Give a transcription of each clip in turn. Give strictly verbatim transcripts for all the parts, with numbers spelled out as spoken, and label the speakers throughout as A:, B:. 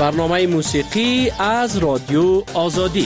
A: برنامه موسیقی از رادیو آزادی.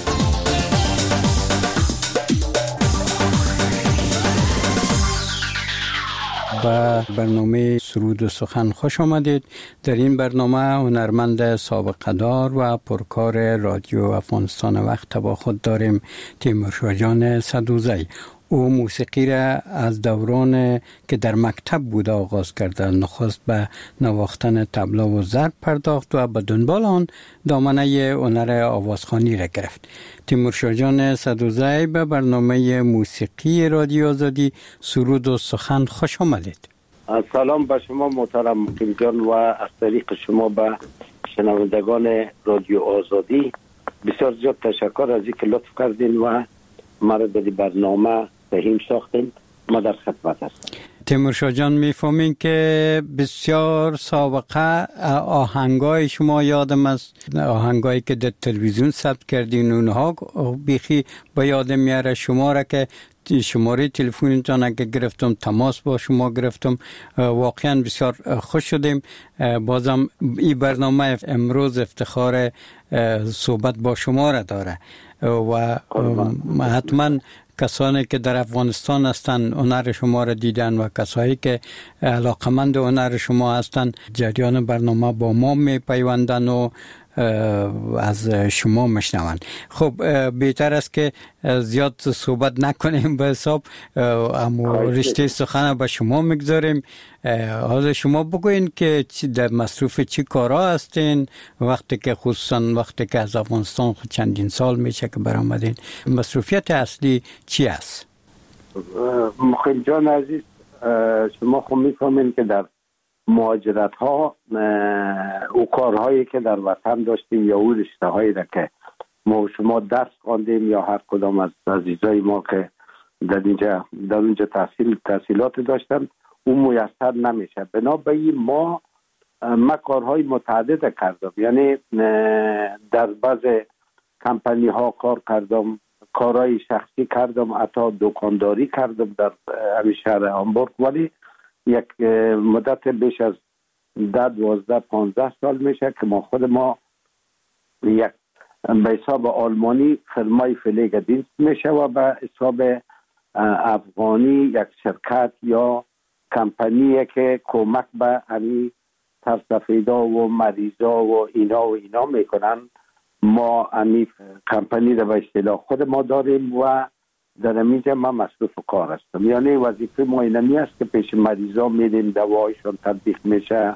B: به برنامه سرود و سخن خوش آمدید. در این برنامه هنرمند سابقه دار و پرکار رادیو افغانستان وقت با خود داریم تیمورشاه جان سدوزی. او موسیقی را از دوران که در مکتب بود آغاز کرده. نخست به نواختن طبله و ضرب پرداخت و به دنبال آن دامنه هنر آوازخوانی را گرفت. تیمورشاه جان سدوزی به برنامه موسیقی رادیو آزادی سرود و سخن خوش آمدید.
C: سلام به شما محترم مقیم جان و از طریق شما به شنوندگان رادیو آزادی بسیار زیاد تشکر از اینکه لطف کردین و مرا در برنامه تهیم ساختین. ما در خدمت هستم.
B: تیمورشاه جان میفهمین که بسیار سابقه آهنگای شما یادم است، آهنگایی که در تلویزیون ثبت کردین اونها بیخی با یادم میاره. شما را که شماره تلفنتان اگه گرفتم تماس با شما گرفتم، واقعا بسیار خوش شدیم. بازم این برنامه امروز افتخار صحبت با شما را داره و حتما کسانی که در افغانستان هستند هنر شما را دیدن و کسایی که علاقمند هنر شما هستند جریان برنامه با ما می پیوندن و از شما مشنوند. خب بهتر است که زیاد صحبت نکنیم به حساب اما رشته سخن به شما میگذاریم. حالا شما بگوین که در مصروف چی کارا هستین وقتی که خصوصا وقتی که از افغانستان خود چندین سال میشه که برآمدین، مصروفیت اصلی چی است؟
C: مقیم جان عزیز، شما خود میفهمین که در مهاجرت ها او کارهایی که در وطن داشتیم یا او رشته هایی را که ما شما درس خواندیم یا هر کدام از عزیزای ما که در اینجا در اونجا تحصیل تحصیلات داشتن اون میسر نمیشه. بنابراین ما ما کارهای متعدد کردم، یعنی در بعض کمپانی ها کار کردم، کارهای شخصی کردم، حتی دکانداری کردم در همین شهر هامبورگ. ولی یک مدت بیش از ده دوازده پانزده سال میشه که ما خود ما یک به حساب آلمانی فرمای فلیگ دینست میشه و به حساب افغانی یک شرکت یا کمپانیه که کمک به همی ترسفیدا و مریضا و اینا و اینا میکنن. ما همی کمپانی رو به اصطلاح خود ما داریم و در اینجا من مصروف کار هستم. یعنی وظیفه ما اینمی است که پیش مریضا میریم، دوایشان تطبیق میشه،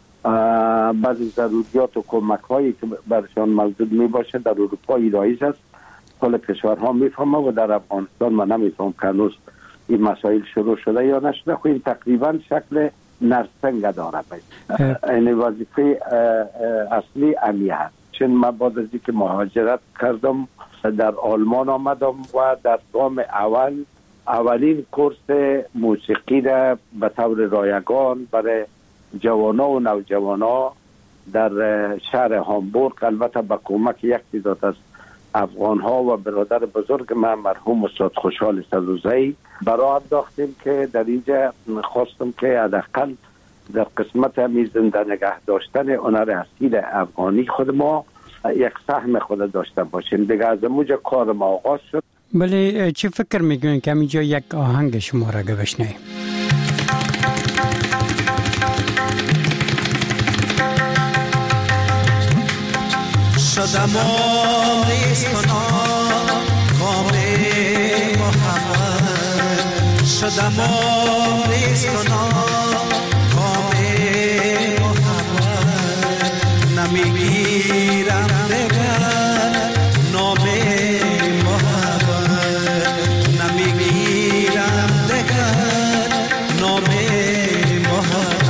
C: بعضی ضروریات و کمک هایی که برشان موجود می باشه در اروپا رایج است. کل کشورها میفهمه و در افغانستان من نمیفهم که هنوز این مسائل شروع شده یا نشده. خب این تقریبا شکل نرسنگ داره. این وظیفه اصلی امی هست. چون من بعد از اینکه مهاجرت کردم در آلمان آمدم و در گام اول اولین کورس موسیقی را به طور رایگان برای جوانا و نوجوانا در شهر هامبورگ، البته با کمک یک تعداد از افغان ها و برادر بزرگ من مرحوم استاد خوشحال سدوزی برای انداختیم که در اینجا خواستم که حداقل در قسمت همی زنده نگه داشتن هنر اصیل افغانی خود ما یک سهم خود داشته باشیم. دیگه از اونجا کار ما آغاز شد.
B: بله، چی فکر میکنین که اینجا یک آهنگ شما را بشنویم؟
D: شدم آمیستانا کام محمد، شدم آمیستانا کام محمد، نمیگیرم دگر نام محمد، نمیگیرم دگر نام محمد.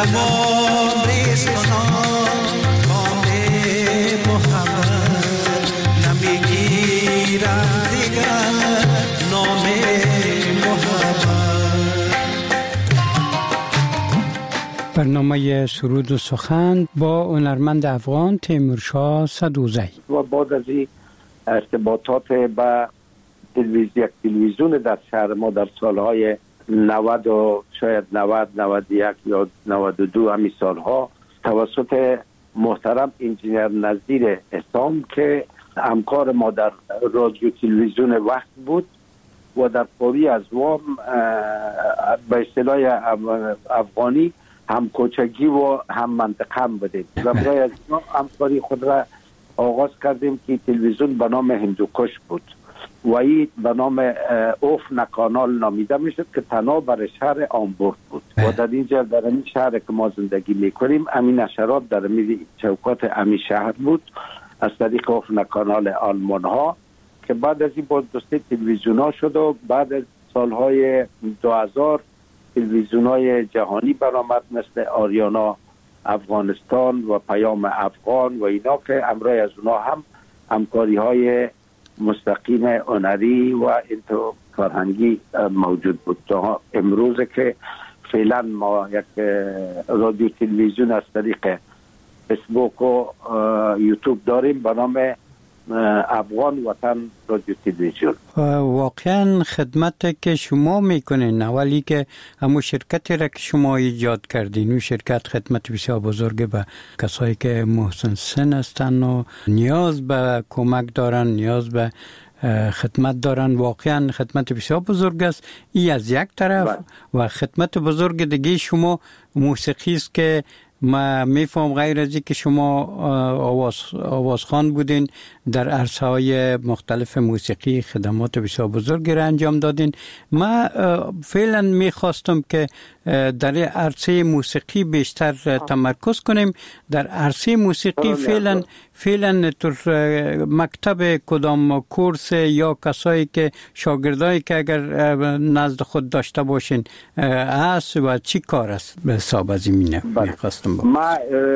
D: تمام ریز کنم کام محبت نمیگیرم دیگر نام محبت.
B: برنامه سرود و سخن با هنرمند افغان تیمورشاه سدوزی.
C: و بعد از این ارتباطات با تلویزیون تلویزیون در شهر ما در سالهای نود و شاید نود نود و یک یا نود و دو همی سالها توسط محترم انجینیر نظیر اسام که همکار ما در رادیو تلویزیون وقت بود و در قوی از وام به اصطلاح افغانی هم کوچگی و هم منطقه هم بودیم و برای از همکاری خود را آغاز کردیم که تلویزیون به نام هندوکش بود و این به نام اوفنا کانال نامیده میشد که تنها برای شهر آمبورگ بود و در اینجا در این شهر که ما زندگی میکنیم امین نشرات در می چوکات امی شهر بود از طریق اوفنا کانال آلمان ها که بعد از این باز دوسته تلویزیون ها شد و بعد از سالهای دو هزار تلویزیون های جهانی برآمد مثل آریانا افغانستان و پیام افغان و اینا که امروز از اونا هم همکاری های مستقیم هنری و انتو فرهنگی موجود بود. تا امروز که فعلا ما یک رادیو تلویزیون از طریق فیسبوک و یوتیوب داریم به نام افغان وطن رادیو تلویزیون.
B: واقعا خدمت که شما میکنین اولی که همون شرکتی را که شما ایجاد کردین، اون شرکت خدمت بسیار بزرگ به کسایی که محسن سن هستن و نیاز به کمک دارن، نیاز به خدمت دارن، واقعا خدمت بسیار بزرگ است. ای از یک طرف و خدمت بزرگ دیگه شما موسیقی است که ما میفهم غیر از که شما آواز آوازخوان بودین در عرصه های مختلف موسیقی خدمات بسیار بزرگی را انجام دادین. ما فعلا میخواستم که در عرصه موسیقی بیشتر تمرکز کنیم. در عرصه موسیقی فعلا فعلا در مکتب کدام کورس یا کسایی که شاگردایی که اگر نزد خود داشته باشین هست و چی کار است به حساب از اینه میخواستم با
C: ما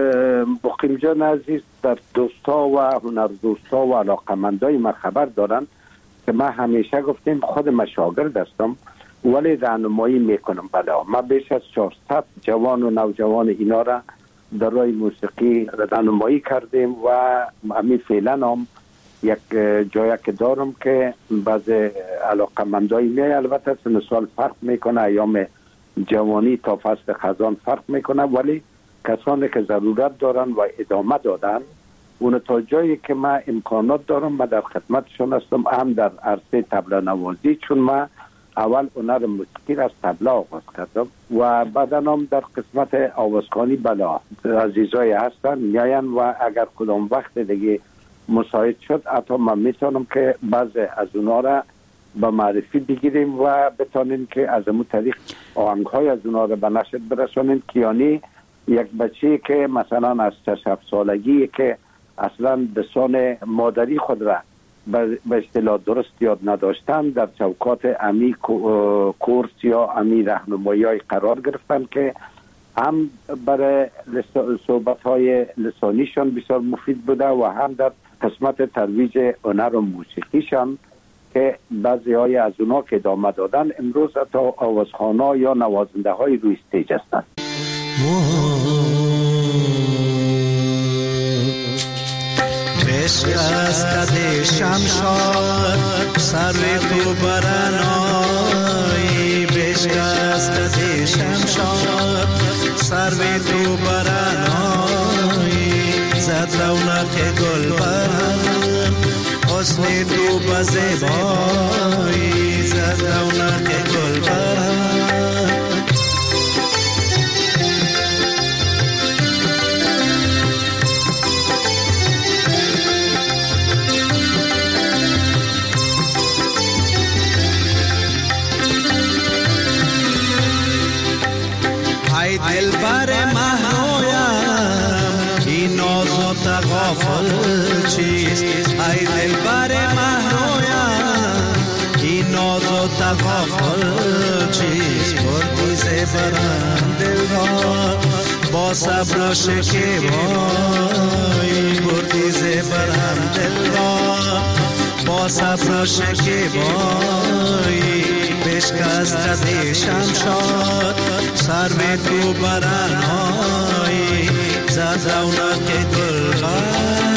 C: بقیم جان عزیز در دوستا و هنر دوستا و علاقمندای ما خبر دارن که ما همیشه گفتیم خود ما شاگرد هستم ولی راهنمایی میکنم. بله ما بیش از چهارصد جوان و نوجوان اینا را در راه موسیقی راهنمایی کردیم و همین فعلا هم یک جایی که دارم که بعض علاقمندای می البته سن سال فرق میکنه، ایام جوانی تا فصل خزان فرق میکنه، ولی کسانی که ضرورت دارن و ادامه دادن اون تا جایی که ما امکانات دارم ما در خدمتشون هستم. هم در عرصه طبله نوازی چون ما اول هنر موسیقی از طبله آغاز کردم و بعدا هم در قسمت آوازخوانی بلا عزیزای هستن میاین و اگر کدام وقت دیگه مساعد شد حتی من میتونم که بعض از اونا را به معرفی بگیریم و بتانیم که از امون طریق آهنگ های از اونا را به نشر برسانیم. کیانی یک بچه که مثلا از شش هفت سالگی که اصلا لسان مادری خود را به اصطلاح درست یاد نداشتن در چوکات امی کورس یا امی راهنمایی های قرار گرفتن که هم برای صحبت های لسانیشان بسیار مفید بوده و هم در قسمت ترویج هنر و موسیقیشان که بعضی های از اونا که ادامه دادن امروز تا آوازخوانا یا نوازنده های روی استیج هستند.
D: بشکست شمشاد سر تو برنایی، بشکست شمشاد سر تو برنایی، زد رونق گل برن حسن تو بزیبایی، زد رونق گل برن. دل بر مهرویم این ناز و تغافل چیست، ای دل بر مهرویم این ناز و تغافل چیست، بردی زبرم دل را صبر و شکیبایی بردی زبر هم دل را، با صبر و شکیبایی بشکست دی شمشاد، سر به تو برنهایی زد رونق گلبر.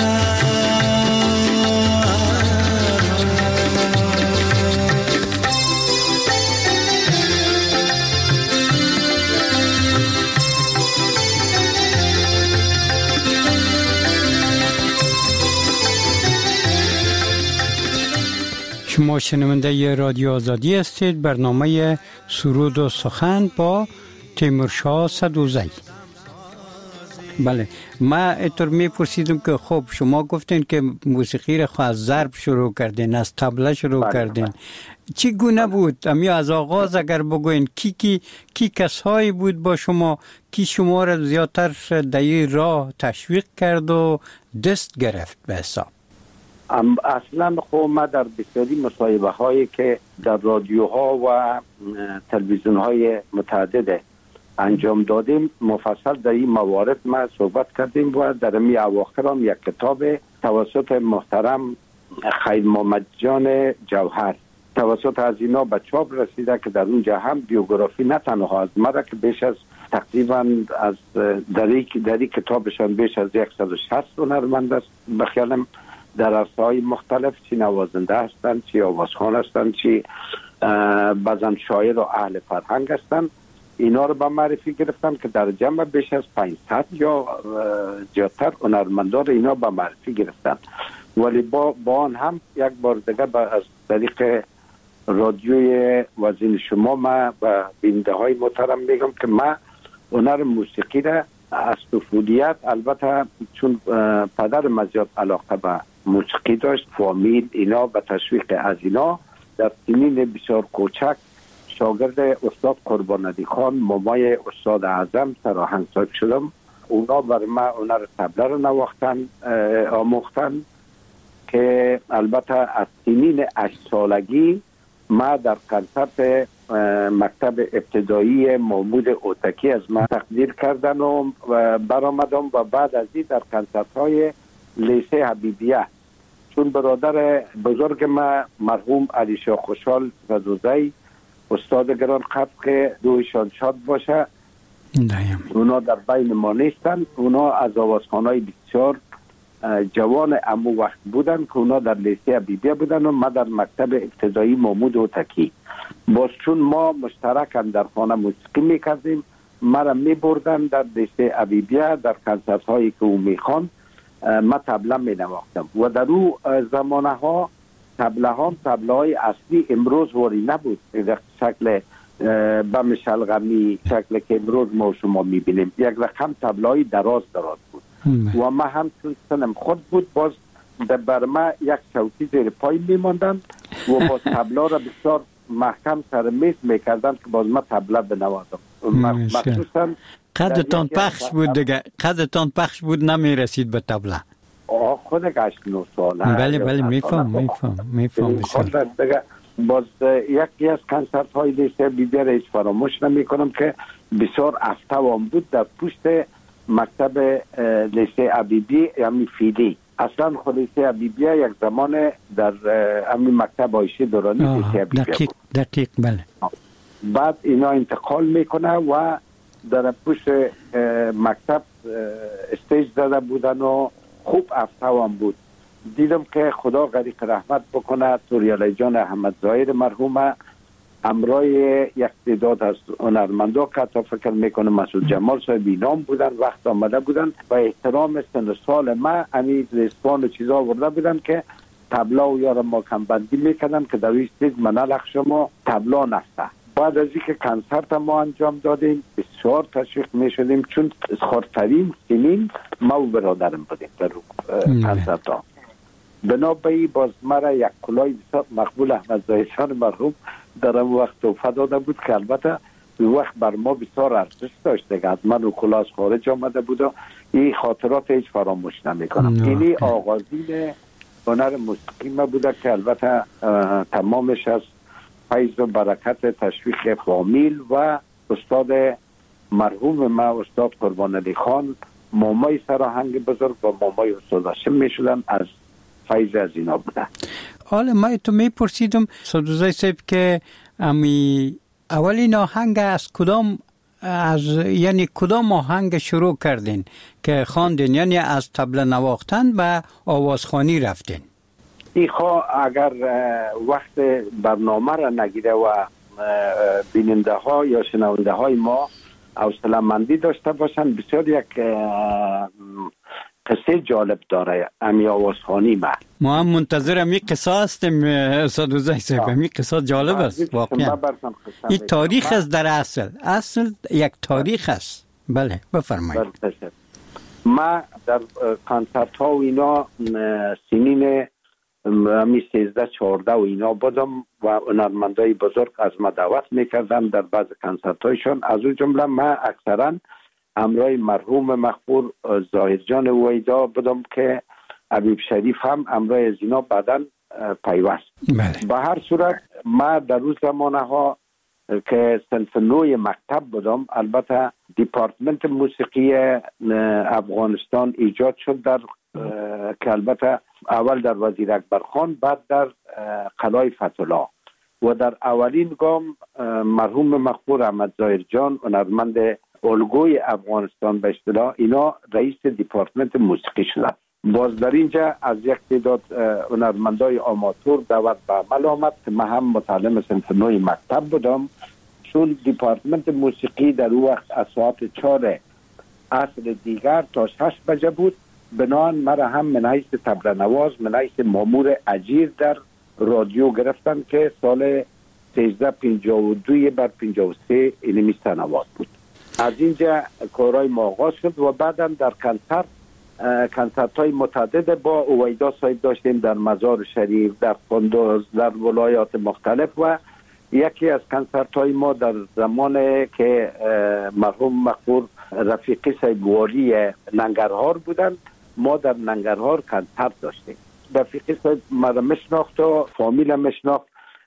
B: شما شنونده ی رادیو آزادی هستید. برنامه سرود و سخن با تیمورشاه سدوزی. بله، ما اینطور میپرسیدم که خب شما گفتین که موسیقی را خود از ضرب شروع کردین، از طبله شروع
C: بله
B: کردین.
C: بله.
B: چی گونه بود؟ امی از آغاز اگر بگوین کی کی کی کسایی بود با شما، کی شما را زیادتر در این راه تشویق کرد و دست گرفت به حساب؟
C: اصلا خب ما در بسیاری مصاحبه هایی که در رادیوها و تلویزیون های متعدد انجام دادیم مفصل در این موارد ما صحبت کردیم و در می اواخر هم یک کتاب توسط محترم خیر محمد جان جوهر توسط از اینا به چاپ رسیده که در اونجا هم بیوگرافی نه تنها از مرا که بیش از تقریبا از در این کتابشان بیش از صد و شصت هنرمند است بخیالم در عرصه‌های مختلف، چی نوازنده هستند، چی آوازخوان هستند، چی بعضا شاعر و اهل فرهنگ هستند. اینا رو به معرفی گرفتم که در جمع بیش از پانصد یا زیادتر هنرمندان رو اینا به معرفی گرفتن. ولی با, با آن هم یک بار دیگه از طریق رادیوی وزین شما ما و بیننده های محترم میگم که ما هنر موسیقی را از طفولیت، البته چون پدر من زیاد علاقه به موسیقی داشت، فامیل اینا و تشویق از اینا، در سنین بسیار کوچک شاگرد استاد قربان علی خان مامای استاد اعظم سرآهنگساز شدم. اونا بر من هنر طبله رو نواختن آموختن که البته از سنین هشت سالگی ما در کنسرت مکتب ابتدایی محمود اوتکی از من تقدیر کردن و برآمدم و بعد از این در کنسرت های لیسه حبیبیه چون برادر بزرگ ما مرحوم علی شاه خوشحال سدوزی استاد گران قدر که دویشان شاد باشه
B: دایم.
C: اونا در بین ما نیستن. اونا از آوازخوانای بسیار جوان امو وقت بودن که اونا در لیسه حبیبیه بودن و ما در مکتب ابتدایی محمود اوتکی. باز چون ما مشترکاً در خانه موسیقی میکردیم مرا میبردن در لیسه حبیبیه در کنسرت هایی که او میخوان ما طبله مینواختم و در او زمانه ها طبله ها طبله های اصلی امروز واری نبود در شکل بم شلغمی شکل که امروز ما شما میبینیم. یک رقم طبله های دراز دراز بود و ما هم چون سنم خود بود باز بر ما یک چوکی زیر پای میماندن و باز طبله را بسیار محکم سر میز میکردن که باز ما طبله بنوازم. مخصوصا
B: قدتان پخش بود دیگه، قدتان پخش بود نمیرسید به طبله.
C: آه خود هشت نه ساله.
B: بله بله میفهم میفهم میفهم بسیار.
C: باز یکی از کنسرت های لیسه بیبیه را هیچ فراموش نمی کنم که بسیار افتوام بود در پشت مکتب لیسه حبیبی یعنی فیلی. اصلا خود لیسه حبیبیه یک زمان در همین مکتب عایشه دورانی لیسه حبیبیه
B: دقیق
C: بود.
B: دقیق بله.
C: بعد اینا انتقال میکنه و در پشت مکتب استیج زده بودن و خوب افتوام بود. دیدم که خدا غریق رحمت بکنه توریالی جان احمد ظاهر مرحومه امرای یک تعداد از هنرمندا که تا فکر میکنه مسعود جمال صاحب اینام بودن وقت آمده بودن و احترام سن سال ما امی رسپان و چیزا آورده بودن که طبلا و یارم ما کمبندی میکردن که در این استیج منالخ شما طبلا نسته. بعد از اینکه کنسرت ما انجام دادیم بسیار تشویق میشدیم چون خردترین سنین ما و برادرم بودیم در کنسرت ها. بنابراین باز مرا یک کلاه مقبول احمد ظاهر مرحوم در اون وقت توفه داده بود که البته اون وقت بر ما بسیار ارزش داشت دیگه. از من و کلاه از خارج آمده بود و این خاطرات هیچ فراموش نمیکنم. اینی آغازین هنر موسیقی ما بوده که البته تمامش از فیض و برکت تشویق فامیل و استاد مرحوم ما استاد قربان علی خان مامای سراهنگ بزرگ و مامای استاد هاشم می شدن، از فیض از اینا بودن.
B: حالا ما تو می پرسیدم سادوزای صاحب که امی اولین آهنگ از کدام از یعنی کدام آهنگ شروع کردین که خواندین، یعنی از طبله نواختن به آوازخوانی رفتین؟
C: ایخوا اگر وقت برنامه را نگیره و بیننده ها یا شنونده های ما حوصله مندی داشته باشن، بسیار یک قصه جالب داره امی آوازخوانی ما.
B: ما هم منتظر امی قصه هستیم استاد وزای صاحب. امی قصه جالب است واقعا. این تاریخ است در اصل اصل یک تاریخ است. بله بفرمایید.
C: ما در کنسرت ها و اینا سنین همی سیزده چهارده و اینا بودم و هنرمندای بزرگ از ما دعوت میکردن در بعض کنسرت هایشون. از اون جمله ما اکثرا همراه مرحوم مغفور ظاهر جان ویدا بودم که حبیب شریف هم همراه از اینا بعداً پیوست. به هر صورت ما در روز زمانه ها که صنف نوی مکتب بودم، البته دیپارتمنت موسیقی افغانستان ایجاد شد در که البته اول در وزیر اکبر خان، بعد در قلعه فتح‌الله و در اولین گام مرحوم مغفور احمد ظاهر جان هنرمند الگوی افغانستان به اصطلاح اینا رئیس دیپارتمنت موسیقی شدند. باز در اینجا از یک تعداد هنرمندای آماتور دعوت به عمل آمد که من هم متعلم صنف نوی مکتب بودم، چون دیپارتمنت موسیقی در اون وقت از ساعت چهار عصر دیگر تا شش بجه بود. بنان مرا هم من حیث طبله نواز من حیث مامور اجیر در رادیو گرفتن که سال سیزده پنجاه و دو بر پنجاه و سه اینمی سنوات بود. از اینجا کارهای ما آغاز شد و بعدم در کنسرت کنسرت های متعدد با اویدا صاحب داشتیم در مزار شریف، در قندوز، در ولایات مختلف و یکی از کنسرت های ما در زمان که مرحوم مغفور رفیقی صاحب والی ننگرهار بودن، ما در ننگرهار کنسرت داشتیم. رفیقی صاحب مرا مشناخت و فامیل مشناخت.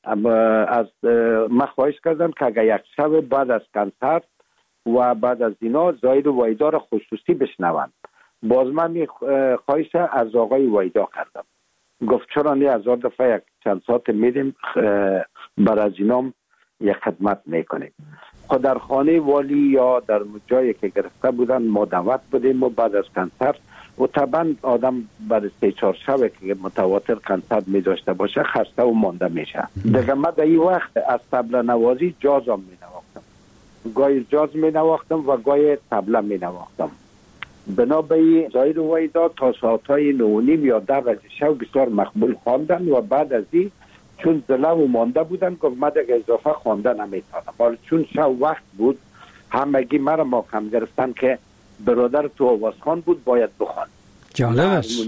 C: از من خواهش کردم که اگر یک شب بعد از کنسرت و بعد از اینا ظاهر ویدا را خصوصی بشنوند. باز من خواهش از آقای ویدا کردم، گفت چرا نه هزار دفعه یک چند ساعت میدیم بر از اینام یک خدمت میکنیم. خود در خانه والی یا در جایی که گرفته بودن ما دعوت بودیم و بعد از کنسرت و طبعا آدم بعد سه چهار شب که متواتر کنسرت می داشته باشه خسته و مانده میشه. دیگه من در این وقت از طبله نوازی جاز هم می نواختم، گاهی جاز می نواختم و گاهی طبله می نواختم. بنابراین ظاهر ویدا تا ساعتهای نو و نیم یا ده بجه شب بسیار مقبول خواندن و بعد از این چون زله و مانده بودن گفت من دیگه اضافه خوانده نمیتونم. حالا چون شب وقت بود همگی مرا محکم گرفتن که برادر تو آوازخوان بود باید بخوان.
B: جالب است.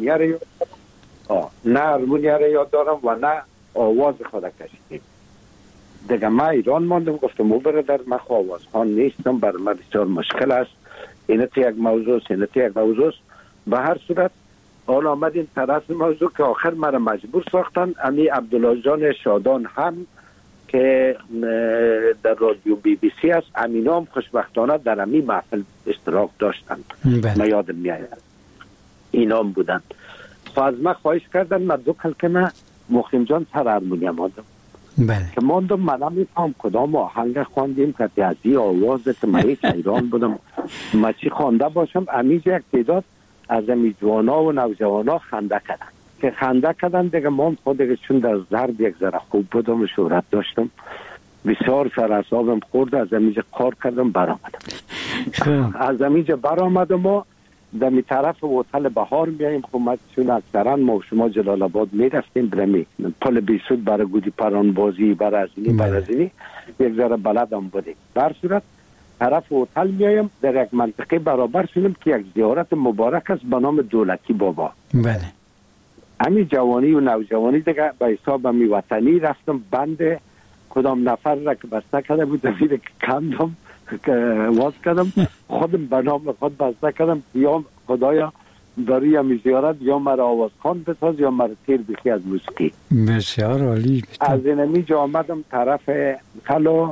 C: نه هرمونیه را یاد دارم و نه آواز خود کشیدیم. دیگه من ایران ماندم، گفتم او برادر من آوازخوان نیستم، برای من بسیار مشکل است، اینت یک موضوع است اینت یک موضوع است. به هر صورت حالا آمدیم طرف موضوع که آخر مرا مجبور ساختن. امی عبدالله جان شادان هم که در رادیو بی بی سی است، امینا هم خوشبختانه در امی محفل اشتراک داشتن. من یادم میآید اینا هم بودن. از من خواهش کردن من دو کلمه مخیم جان سر هرمونیم ماندم.
B: بله.
C: که ماندم من نمیفهم کدام آهنگ خواندیم که از این آواز که من هیچ ایران بودم من چی خوانده باشم. امیجا یک تعداد از امی جوانا و نوجوانا خنده کردن که خنده کردن دیگه من خود دیگه چون در ضرب یک ذره خوب بودم و شهرت داشتم بسیار سر اعصابم خورد. از امیجا کار کردم برآمدم. از امیجا برآمدم و در می طرف هتل بهار میاییم. خب ما چون اکثرا ما شما جلال آباد میرفتیم برمی پل بیسود برای گودی پران بازی برای ازینی برای ازینی یک ذره بلدم بودیم. بر صورت طرف هتل میایم در یک منطقه برابر شدیم که یک زیارت مبارک است به نام دولتی بابا.
B: بله.
C: همین جوانی و نوجوانی دیگه به حساب می وطنی رفتم. بند کدام نفر را که بسته کرده بود دیگه که کندم که واز کردم خودم به نام خود بسته کردم یا خدایا برای همی زیارت یا مرا آوازخوان بساز یا مرا تیر بخی از موسیقی.
B: بسیار عالی.
C: از اینمی جا آمدم طرف کلو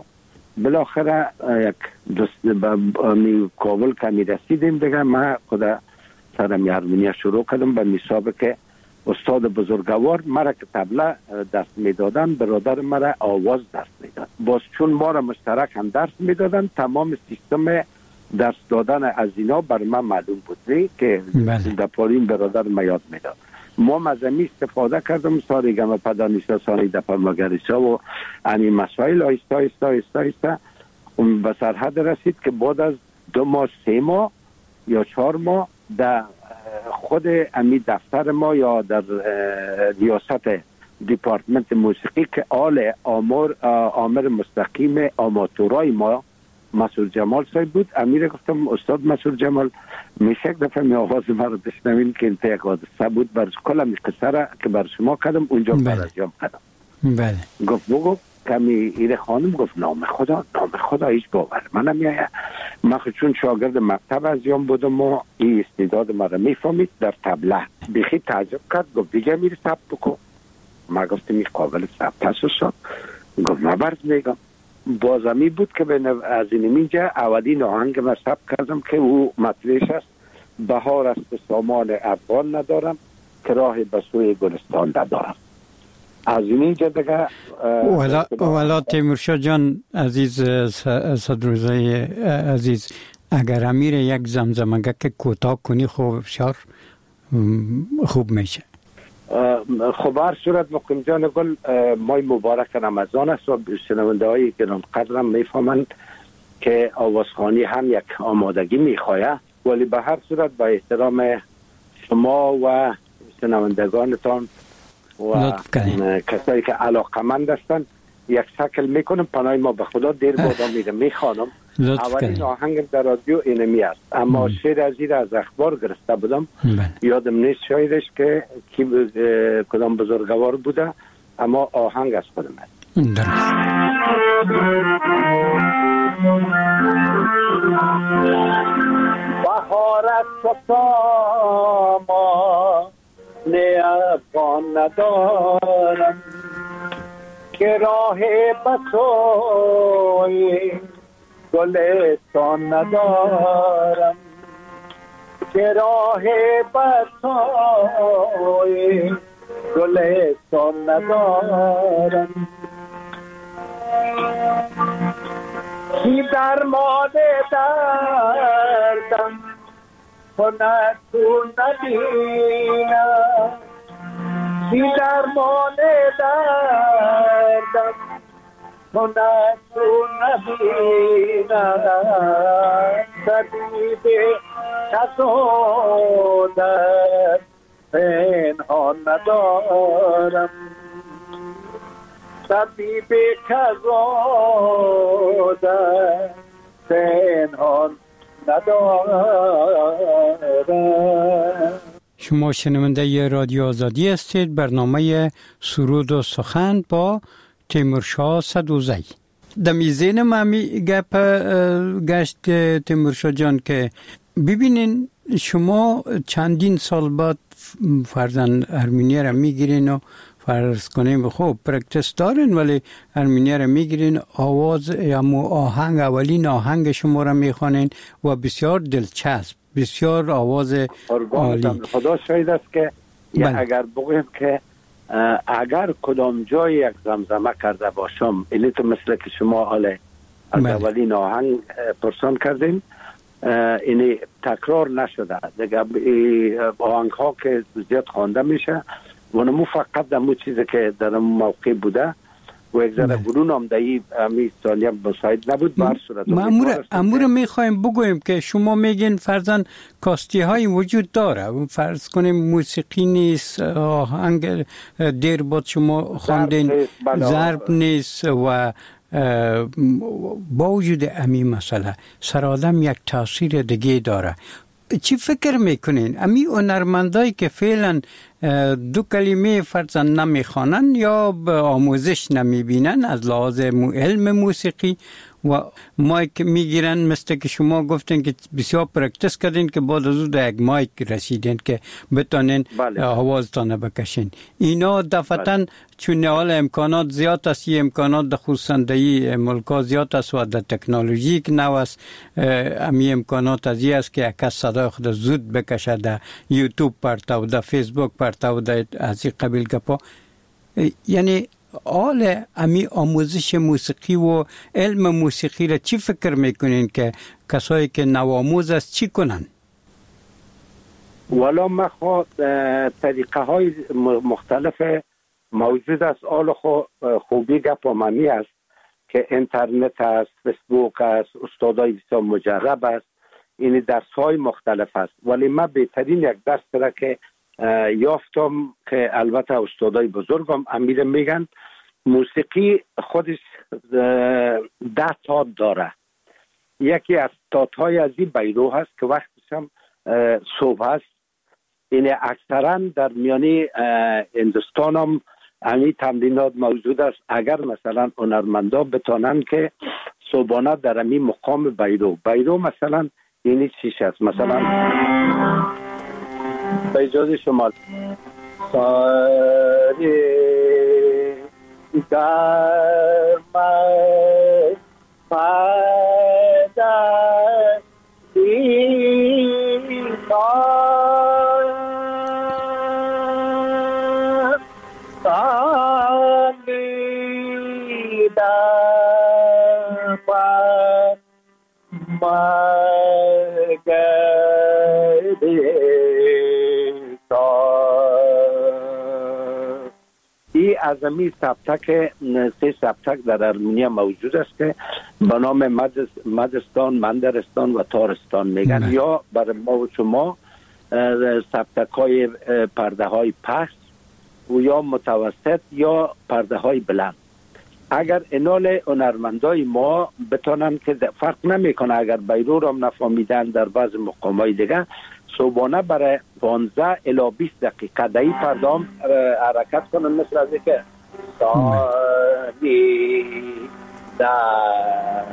C: بالاخره یک دوست به کابل کمی رسیدیم دیگه. من خود سرم هارمونیا شروع کردم به حساب که استاد بزرگوار مرا که طبله دست میدادن، برادر مرا آواز درس میداد. باز چون ما را مشترک هم درس میدادن، تمام سیستم درس دادن از اینا بر من معلوم بود که در پارین برادر ما یاد میداد. ما مزمی استفاده کردم ساری گم پدانیسا سانی دپرماگریسا و انی مسائل آیستا آیستا آیستا آیستا به سرحد رسید که بعد از دو ماه سه ماه یا چهار ماه در خود امی دفتر ما یا در ریاست دیپارتمنت موسیقی که آل آمار آمر مستقیم آماتورای ما مسعود جمال صاحب بود، امیر گفتم استاد مسعود جمال میشه یک دفعه می آواز ما رو بشنوین که انت یک حادثه بود بر کلم قصه که بر شما کردم اونجا برجام کردم.
B: بله.
C: گفت بگو کمی ایره خانم گفت نام خدا نام خدا هیچ باور منم میایه. من چون شاگرد مکتب از یام بودم و این استعداد ما رو میفهمید در طبله بیخی تعجب کرد. گفت دیگه میری ثبت بکن. ما گفتم این قابل ثبت هست استاد. گفت ما برد میگم. بازمی بود که به از این اینجا اولین آهنگ ما ثبت کردم که او مطلعش است بهار است سامان افغان ندارم که راه به سوی گلستان ندارم. از این اینجا دیگه
B: والا والا تیمورشاه جان عزیز صدروزه عزیز، اگر امیر یک زمزمه که کوتاه کنی خوب شار خوب میشه.
C: خب هر صورت مقیم جان گل مای مبارک رمضان است و شنونده هایی گران قدرم میفهمند که آوازخوانی هم یک آمادگی میخواه، ولی به هر صورت با احترام شما و شنوندگانتان و کسایی که علاقمند هستند یک شکل میکنم. پناه ما به خدا دیر بادا میره میخوانم. اولین آهنگ در رادیو اینمی است، اما شعر از این از اخبار گرفته بودم. یادم نیست شاعرش که کی کدام بزرگوار بوده، اما آهنگ از خودم است. بهار است ساما نه افغان ندارم که راه بسوی گلستان ندارم که راه بسوی گلستان ندارم. کی درمان دردم کند تو ندینم، کی درمان دردم کند تو ندینم. طبیب کسودت پنهان ندارم، طبیب کسودت پنهان ندارم.
B: شما شنونده ی رادیو آزادی هستید. برنامه سرود و سخن با تیمورشاه صدوزی. در میزین مامی گپ گشت تیمورشاه جان که ببینین شما چندین سال بعد فرزن ارمنیا را میگیرین و فرض کنیم خوب پرکتس دارین، ولی ارمنیا را میگیرین، آواز یا مو آهنگ اولین آهنگ شما را میخوانین و بسیار دلچسب، بسیار آواز عالی.
C: خدا شاید است که یا اگر بگویم که اگر کدام جای یک زمزمه کرده باشم، اینی تو مثل که شما حالا از اولین آهنگ پرسان کردین، اینی تکرار نشده دیگه. آهنگ ها که زیاد خوانده میشه و نمو فقط دمو چیزی که در موقع بوده و یک ذره برون آمدهی امی ثانیه مساعد نبود. بر صورت
B: امور امور میخوایم بگویم که شما میگین فرزن کاستی های وجود داره، فرض کنیم موسیقی نیست، آهنگ دیر بود شما خواندین ضرب نیست و با وجود امی مسئله سر آدم یک تاثیر دیگه داره. چی فکر میکنین امی هنرمندایی که فعلا دو کلمه فرضاً نمیخوانن یا به آموزش نمیبینن از لحاظ علم موسیقی و مایک میگیرن، مثل که شما گفتین که بسیار پرکتس کردین که بعد از اون یک مایک رسیدین که بتونین
C: بله.
B: آوازتان بکشین. اینا دفعتاً بله. چون حال امکانات زیاد است، این امکانات در خصوصا در ملکا زیاد است و در تکنولوژی که نو است، امی امکانات از این است که یک کس صدای خود زود بکشه در یوتیوب پرتو، در فیسبوک پرتو، در از این قبیل گپا. یعنی حال امی آموزش موسیقی و علم موسیقی را چی فکر میکنین که کسایی که نوآموز است چی کنن؟
C: والا ما خود طریقه های مختلف موجود است. آل خو خوبی گپ آممی است که اینترنت است، فیسبوک است، استادای بسیار مجرب است، این درس های مختلف است. ولی من بهترین یک درس را که یافتم که البته استادای بزرگم امیر میگن، موسیقی خودش ده تات داره. یکی از تات های از این بیرو هست که وقتش هم صبح هست. این اکثرا در میانی هندوستان هم امی تمرینات موجود است. اگر مثلا هنرمندا بتانن که صبحانه در امی مقام بیرو بیرو مثلا اینی چیش است، مثلا به اجازه شما ساری گرمه پده دیما سامیده پا مگده ای از امی سبتک سه سبتک در ارمنیا موجود است که به نام مدستان، مندرستان و تارستان میگن. نه. یا برای ما و شما سبتک های پرده های پست و یا متوسط یا پرده های بلند. اگر انال هنرمندای ما بتانن که فرق نمیکنه، اگر بیرو را نفهمیدن در بعض مقامای دیگه صبحانه برای پانزده الی بیست دقیقه در این پردام حرکت کنن، مثل از که سانی در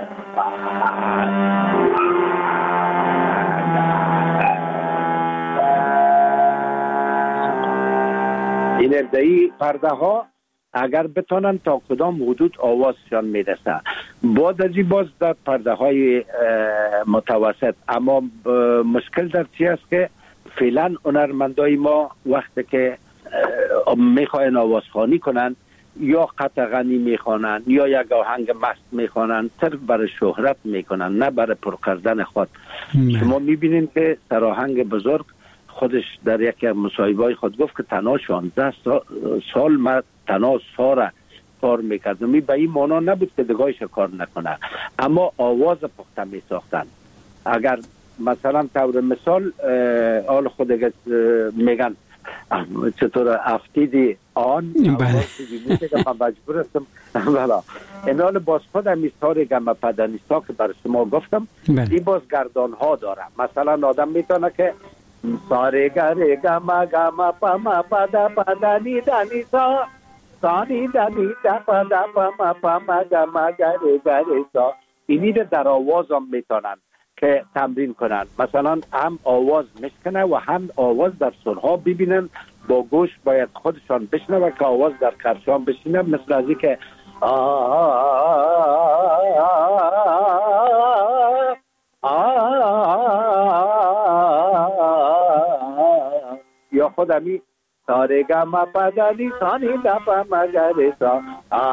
C: این ابدایی پرده ها اگر بتانن تا کدام حدود آوازشان میرسه. بعد از این باز در پرده های متوسط. اما مشکل در چی است که فعلا هنرمندای ما وقتی که میخواین آوازخوانی کنن یا قطع غنی میخوانن یا یک آهنگ مست میخوانن، صرف برای شهرت میکنن، نه برای پر کردن خود. شما میبینین که سراهنگ بزرگ خودش در یک مصاحبه خود گفت که تنها شانزده سال من تنها ساره کار میکردم. می به این معنا نبود که دگاهش کار نکنه، اما آواز پخته میساختن. اگر مثلا طور مثال آل خود میگن چطور افتیدی آن مجبور هستم بلا اینال باز خود همیستار گم پدنیستا که بر شما گفتم این باز گردان ها داره. مثلا آدم میتونه که ساره گره گم گم پم پدا پدنی دنیسا سانی دنی دپا دپا مپا مگا مگره گره سا، اینی رو در آواز هم میتونن که تمرین کنن. مثلا هم آواز میشکنه و هم آواز در سرها ببینن، با گوش باید خودشان بشنوه که آواز در کرشان بشینه، مثل ازی که یا خودمی سارگا ما پدانی سانی دپا مگرسا.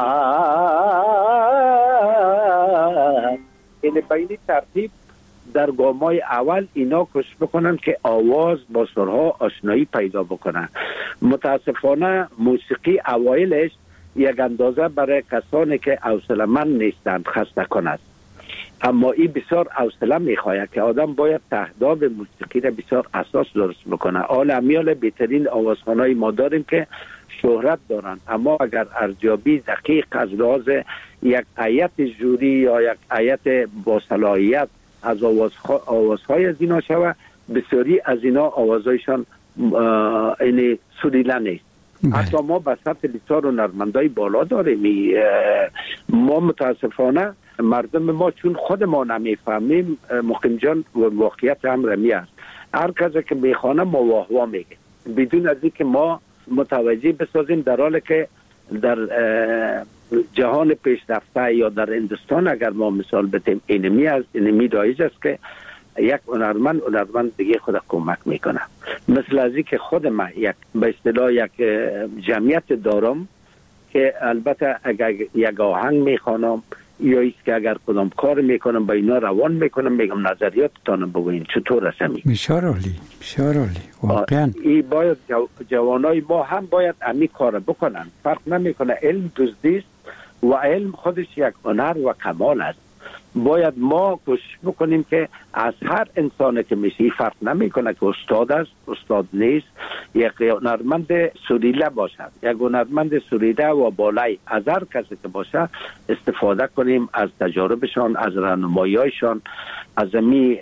C: این بینی ترتیب در گامای اول اینا کش بکنن که آواز با سرها آشنایی پیدا بکنن. متاسفانه موسیقی اوایلش یک اندازه برای کسانی که حوصله‌مند نیستند خسته کند، اما این بسیار حوصله میخواهد که آدم باید تهداب موسیقی را بسیار اساس درست بکنه. حال امیال بهترین آوازخوانای ما داریم که شهرت دارن، اما اگر ارزیابی دقیق از لحاظ یک هیئت جوری یا یک هیئت با صلاحیت از آوازخوا... آوازهای از اینا شوه، بسیاری از اینا آوازهایشان این سریله نیست. حتی ما به سطح بسیار هنرمندای بالا داریم. ما متاسفانه مردم ما چون خود ما نمیفهمیم مقیم جان واقعیت امر می است. هر کسی که میخوانه ما واه واه میگه بدون از اینکه ما متوجه بسازیم، در حالی که در جهان پیشرفته یا در هندوستان اگر ما مثال بتیم اینمی است، اینمی دایج است که یک هنرمند هنرمند دیگه خود کمک میکنه. مثل از اینکه خود من یک به اصطلاح یک جمعیت دارم که البته اگر یک آهنگ میخوانم یا ایست که اگر کدام کار میکنم با اینا روان میکنم، میگم نظریاتتان بگوین چطور هستمی.
B: بسیار عالی، بسیار عالی. واقعا
C: این باید جو جوانای ما هم باید امی کار بکنن. فرق نمیکنه، علم دزدیست و علم خودش یک هنر و کمال است. باید ما کوشش بکنیم که از هر انسانی که میشه، فرق نمیکنه که استاد است استاد نیست، یک هنرمند سریله باشد، یک هنرمند سریله و بالای از هر کسی که باشه استفاده کنیم از تجاربشان، از راهنمایی‌هایشان، از می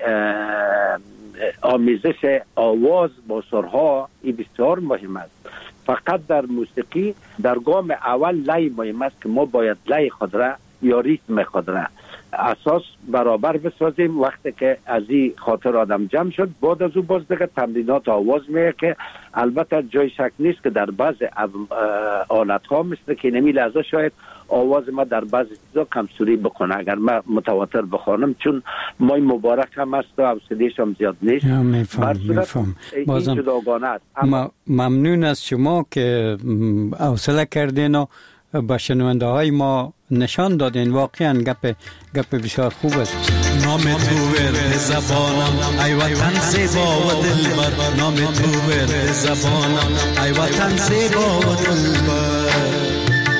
C: آمیزش آواز با سرها. این بسیار مهم است. فقط در موسیقی در گام اول لای مهم است که ما باید لای خود را یا ریتم خود را اساس برابر بسازیم. وقتی که از این خاطر آدم جمع شد، بعد از او باز دیگه تمرینات آواز میه که البته جای شک نیست که در بعض آلت ها مثل که نمی لحظه شاید آواز ما در بعض چیزا کمسوری بکنه اگر ما متواتر بخوانم، چون مای مبارک هم است و حوصله‌اش هم زیاد نیست.
B: میفهم میفهم بازم م- ممنون از شما که حوصله کردین و با شنونده های ما نشان دادین. واقعا گپ گپ بسیار خوب است.
D: نام تو ورد زبانم ای وطن زیبا و دلبر، نام تو ورد زبانم ای وطن زیبا و دلبر.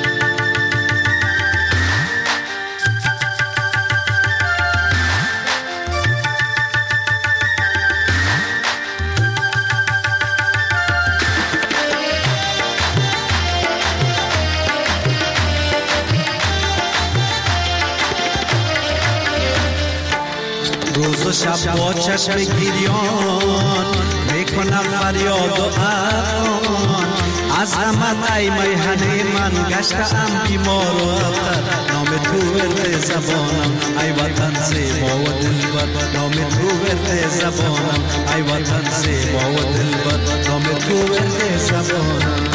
D: روز و شب با چشم گریان میکنم فریاد و افغان، از غمت ای میهنه من گشتم بیمار و ابتر. نام تو ورد زبانم ای وطن زیبا و دلبر، نام تو ورد زبانم ای وطن زیبا و دلبر، نام تو ورد زبانم.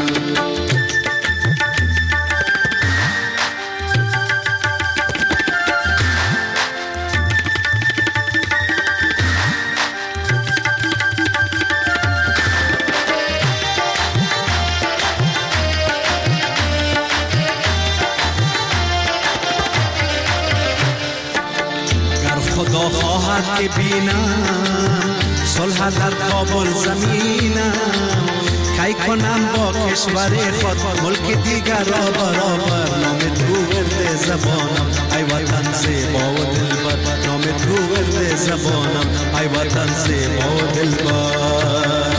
D: خدا خواهد که بینم صلح در کابل زمینم، کی کنم با کشور خود ملک دیگر را برابر. نام تو ورد زبانم ای وطن زیبا و دلبر، نام تو ورد زبانم ای وطن زیبا و دلبر.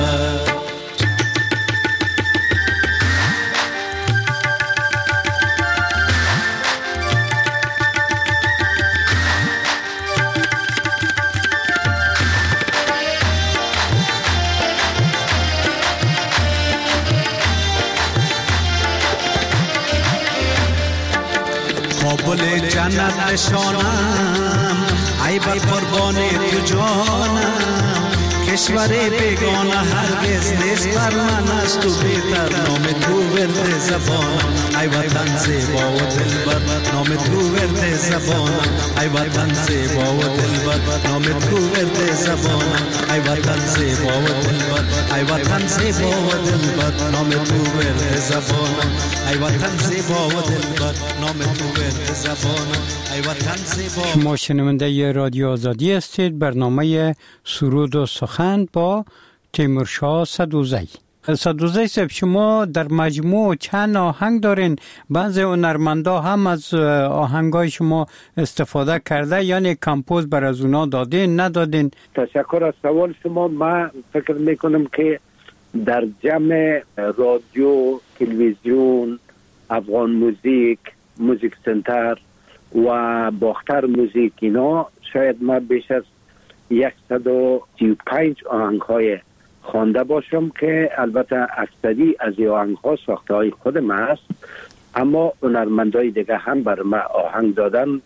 D: کابل جنت نشانم ای بر قربان تو جانم، کشور بیگانه هرگز نیست بر من از تو بهتر. نام تو ورد زبانم ای وطن زیبا و دلبر، نام تو ورد زبانم ای وطن زیبا و دلبر، نام تو ورد زبانم ای وطن زیبا و دلبر، ای وطن زیبا و دلبر، نام تو ورد زبانم ای وطن زیبا و دلبر، نام تو ورد زبانم ای وطن زیبا.
B: شما شنونده رادیو آزادی هستید. برنامه سرود و سخن با تیمورشاه صدوزی. صدوزی صاحب، شما در مجموع چند آهنگ دارین؟ بعضی هنرمندا هم از آهنگای شما استفاده کرده، یعنی کمپوز بر از اونا دادین ندادین؟
C: تشکر از سوال شما. من فکر میکنم که در جمع رادیو، تلویزیون، افغان موزیک، موزیک سنتر و باختر موزیک، اینا شاید من بیش از صد و سی و پنج آهنگ های خوانده باشم که البته اکثری از این آهنگ ها ساخته های خود من است، اما هنرمندای دیگه هم بر من آهنگ دادن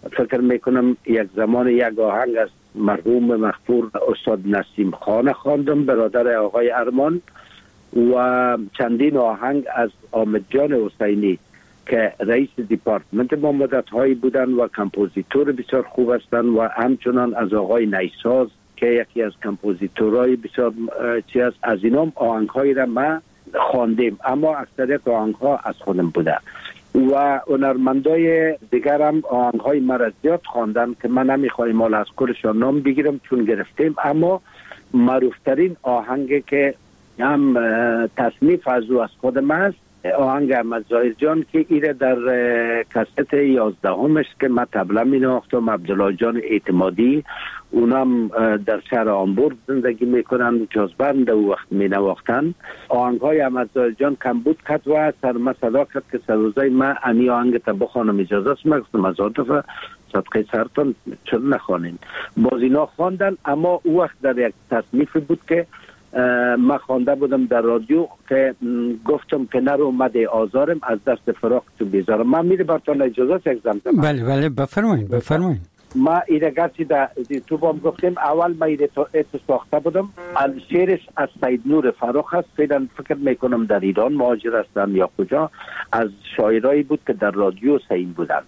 C: فکر میکنم یک زمان یک آهنگ از مرحوم مغفور استاد نسیم خان خواندم، برادر آقای ارمان، و چندین آهنگ از حامد جان حسینی که رئیس دیپارتمنت ما مدت هایی بودن و کمپوزیتور بسیار خوب هستند، و همچنان از آقای نیساز که یکی از کمپوزیتورهای بسیار چی است. از اینام آهنگ هایی را ما خواندیم، اما اکثریت آهنگ ها از خودم بوده و هنرمندای دیگر هم آهنگ های مرا زیاد خواندن که من نمیخوایم مال از کلشان نام بگیرم چون گرفتیم. اما معروفترین آهنگ که هم تصنیف از او از خودم است آهنگ احمد ظاهر جان که ایره در کست یازدهمش که من طبله می نواختم، عبدالله جان اعتمادی اونم در شهر هامبورگ زندگی میکنن، جازبند او وقت می نواختن. آهنگ های احمد ظاهر جان کم بود کت و سرما صدا کرد که سروزای من امی آهنگ تا بخوانم اجازه است. من گفتم از آتفه صدقه سرطان چون نخوانین. باز اینا خواندن، اما او وقت در یک تصنیف بود که ما خوانده بودم در رادیو که گفتم که نرو اومده آزارم از دست فراق تو بیزارم. من میره برتان اجازه یک زمزمه.
B: بله بله بفرمایید بفرمایید.
C: ما ایره گرچی در تو بام گفتیم اول ما ایره تو اتو ساخته بودم. شعرش از سید نور فراق هست، فعلا فکر میکنم در ایران مهاجر هستن یا کجا، از شاعرایی بود که در رادیو سین بودن.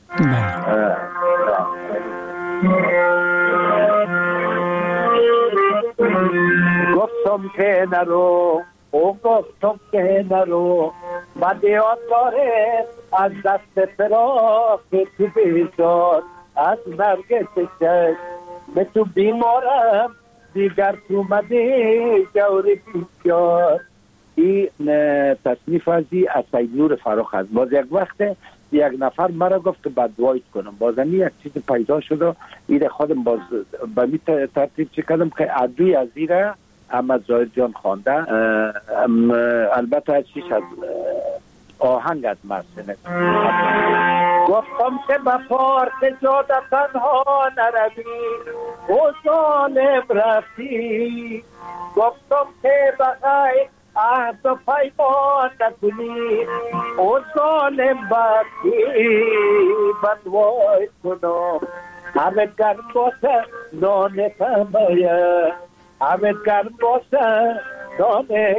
C: گفتم که نرو او گفتم که نرو بده آتاره از دست فراق تو بیزار، از مرگ چشم به تو بیمارم دیگر تو مده جوری بیشار. این تصنیف ازی از سید نور فراق هست. باز یک وقت یک نفر مرا گفت که بدوایت کنم، بازمی یک چیز پیدا شد و ایره خودم باز به می ترتیب چه کردم که عدوی از ایره احمد ظاهر جان خوانده. البته از چیش از آهنگ از مرسنه گفتم که با پارت جاده تنها نروی او ظالم رفتی، گفتم که بخیر عهد و پیمان نکنی او ظالم بخی بدوای کنم. همه گرم باسه نانه تمایه، همه گرم باسه نانه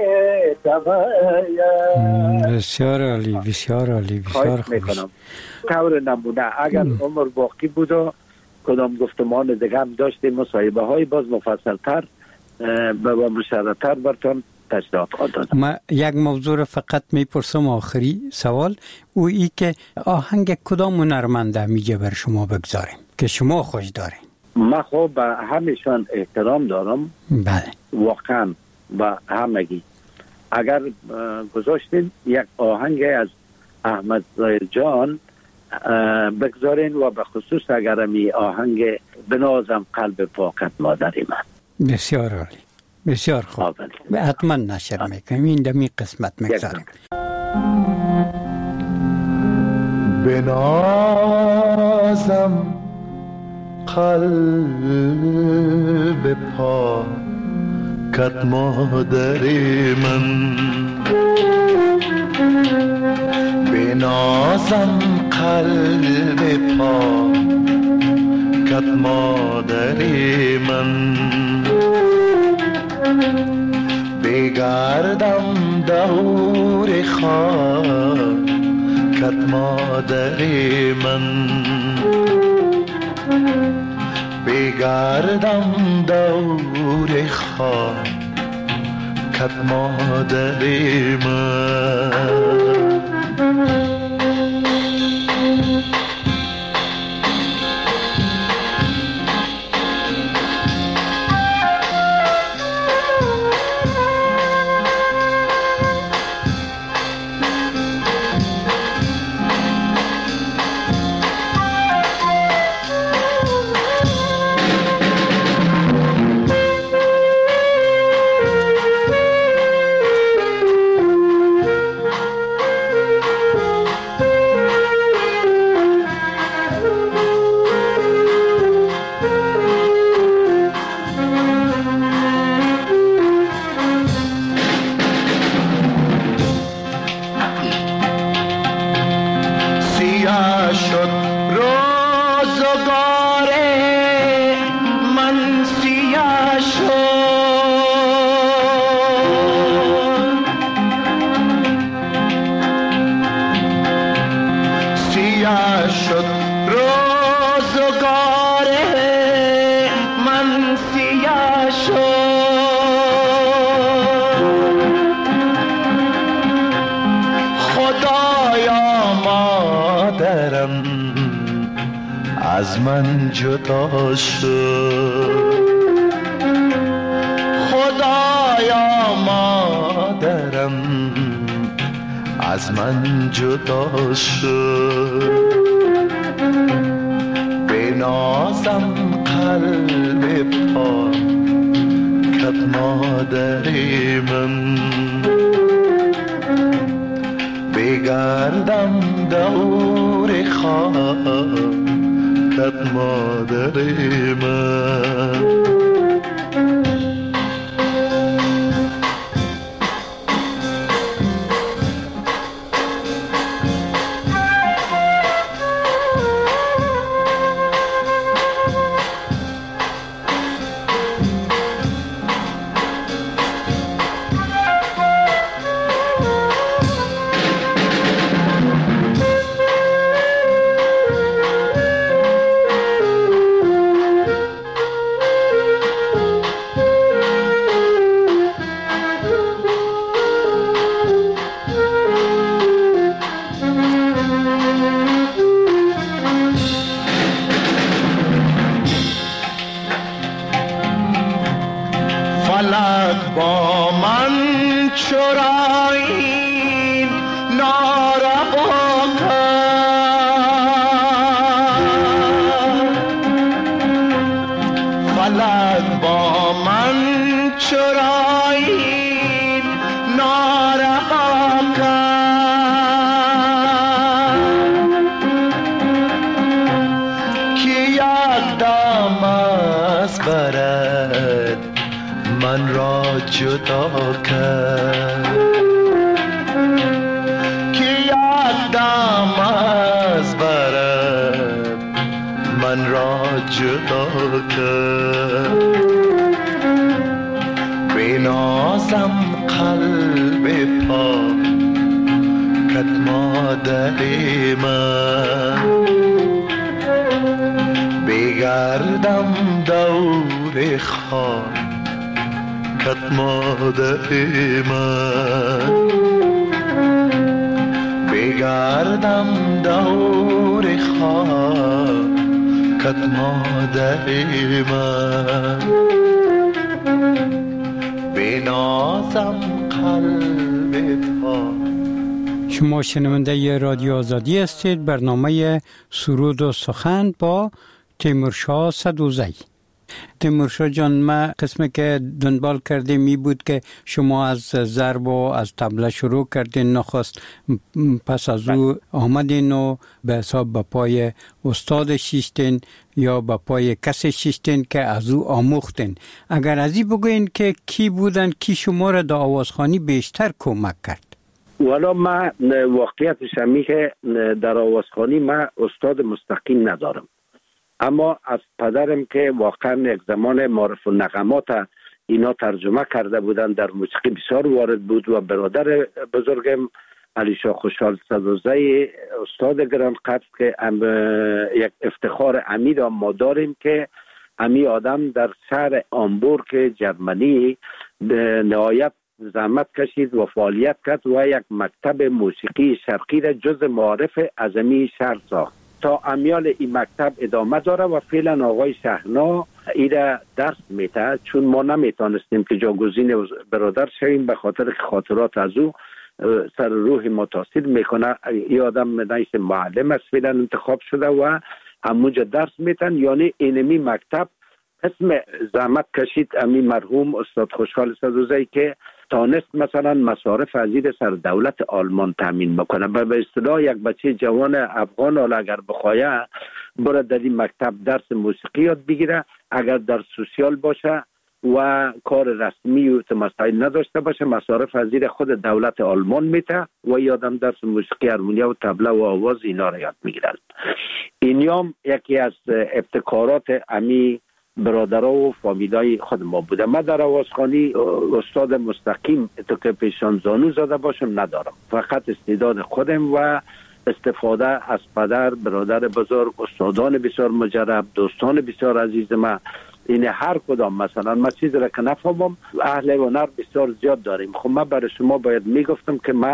C: تمایه.
B: بسیار عالی بسیار عالی بسیار خوب.
C: طور نمونه اگر عمر باقی بود و کدام گفتمان دیگه هم داشتیم مصاحبه های باز مفصل تر به مشرح تر برتون تشریحات دادم.
B: ما یک موضوع رو فقط میپرسم آخری سوال، او ای که آهنگ کدام هنرمنده میگه بر شما بگذاریم که شما خوش دارین؟
C: من خب به همیشان احترام دارم.
B: بله
C: واقعا به همگی. اگر گذاشتین یک آهنگ از احمد ظاهر جان بگذارین و به خصوص اگر می آهنگ بنازم قلب پاکت مادری من.
B: بسیار عالی بسیار خوب. حتما نشر میکنیم این دمی قسمت میگذاریم.
E: بنازم قلب پاکت مادری من، بنازم قلب پاکت مادری من، بگردم دور خاکت مادری من، بگردم دور خاکت مادری من. از من جدا شد. خدایا مادرم از من جدا شد. به نازم قلب پاکت مادر من، بگردم دور خاکت مادر من. فلک با من چرایی ناروا کرد. فلک با من چرایی ناروا کرد که یک دم از برد من را جدا کرد. که یک دم از برد من را جدا کرد. به نازم قلب پاکت مادر من، بگردم دور خاک کت مادر من، بگردم دور خاکت مادر من، بنازم قلب پاک.
B: شما شنونده رادیو آزادی هستید. برنامه سرود و سخن با تیمورشاه سدوزی. تیمورشاه جان، ما قسمی که دنبال کردیم می بود که شما از ضرب و از طبله شروع کردین، نخست پس از او آمدین و به حساب به پای استاد شیشتین یا به پای کسی شیشتین که از او آموختین. اگر از این بگوین که کی بودن، کی شما را در آوازخوانی بیشتر کمک کرد؟
C: والا ما واقعیتش همی که در آوازخوانی ما استاد مستقیم ندارم، اما از پدرم که واقعا یک زمان معرف النغمات اینا ترجمه کرده بودن، در موسیقی بسیار وارد بود، و برادر بزرگم علی شاه خوشحال سدوزی استاد گران قدر که یک افتخار عمید ما داریم که امی آدم در شهر آمبورگ جرمنی به نهایت زحمت کشید و فعالیت کرد و یک مکتب موسیقی شرقی را جز معارف اعظمی شهر ساخت تا امیال این مکتب ادامه داره و فعلا آقای شهنا ایره درس میته، چون ما نمیتونستیم که جاگزین برادر شویم به خاطر خاطرات از او سر روح ما تاثیر میکنه. این آدم نیست معلم است، فعلا انتخاب شده و همونجا درس میتن. یعنی اینمی مکتب اسم زحمت کشید امی مرحوم استاد خوشحال سدوزی که تانست مثلا مصارف ازیر سر دولت آلمان تامین بکنه. به اصطلاح یک بچه جوان افغان حالا اگر بخواه برای در این مکتب درس موسیقی یاد بگیره، اگر در سوسیال باشه و کار رسمی و مسائل نداشته باشه، مصارف ازیر خود دولت آلمان میته و یادم درس موسیقی هارمونیا و طبله و آواز اینا را یاد میگیرن. اینیام یکی از ابتکارات امی برادرها و فامیلای خود ما بوده. من در آوازخوانی استاد مستقیم تو که پیشان زانو زده باشم ندارم، فقط استعداد خودم و استفاده از پدر، برادر بزرگ، استادان بسیار مجرب، دوستان بسیار عزیز من. این هر کدام مثلا من چیزی را که نفهمم اهل هنر بسیار زیاد داریم. خب من برای شما باید میگفتم که من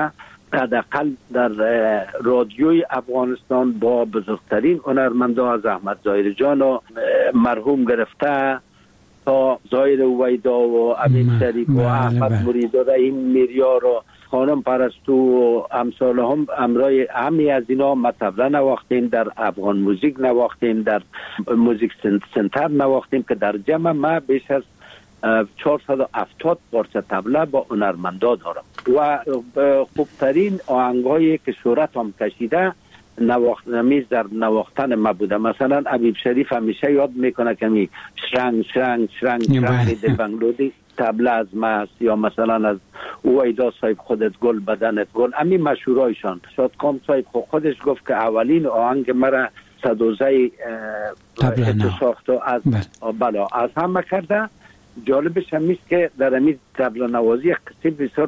C: حداقل در رادیوی افغانستان با بزرگترین هنرمندان از احمد ظاهر جان و مرحوم گرفته تا ظاهر ویدا و امین شریف و احمد مرید و رحیم میریار و خانم پرستو و امثال هم امرای همی از اینا ما طبله نواختیم، در افغان موزیک نواختیم، در موزیک سنتر نواختیم که در جمع ما بیش از چهارصد و هفتاد پارچه طبله با هنرمندا دارم و خوبترین آهنگایی که صورت هم کشیده نواخت نمیز در نواختن ما بوده. مثلا حبیب شریف همیشه یاد میکنه که می شرنگ شرنگ شرنگ شرنگ دل بنگلودی طبله از ما است، یا مثلا از اویدا صاحب خودت گل بدنت گل، همین مشهورایشان. شادکام صاحب خودش گفت که اولین آهنگ مرا صدوزه ساخت و از بلا از همه کرده. جالبش همیست که در همین طبله نوازی قصه بسیار